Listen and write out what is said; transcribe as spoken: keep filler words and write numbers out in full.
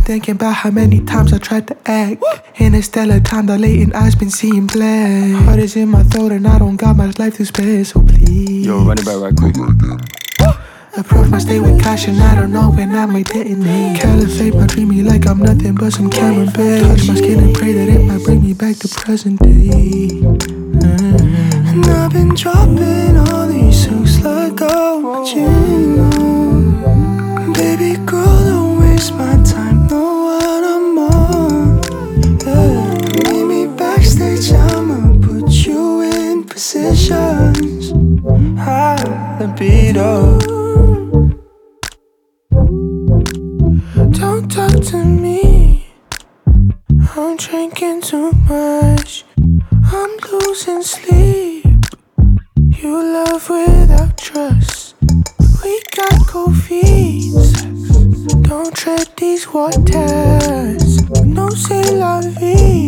thinking about how many times I tried to act. Interstellar time dilating, eyes been seeing black. Heart is in my throat and I don't got much life to spare, so please. Yo, run it back right quick. Approach my stay with caution, I don't know when I might detonate. Caliphate my dreamy like I'm nothing but some camembert. Touch my skin and pray that it might bring me back to present day. Mm-hmm. And I've been dropping all these hooks like gold, but you know, baby girl, don't waste my time, know what I'm on. Yeah. Meet me backstage, I'ma put you in positions. High libido. Don't talk to me, I'm drinking too much, I'm losing sleep. You love without trust, we got cold feet. Don't tread these waters, no c'est la vie.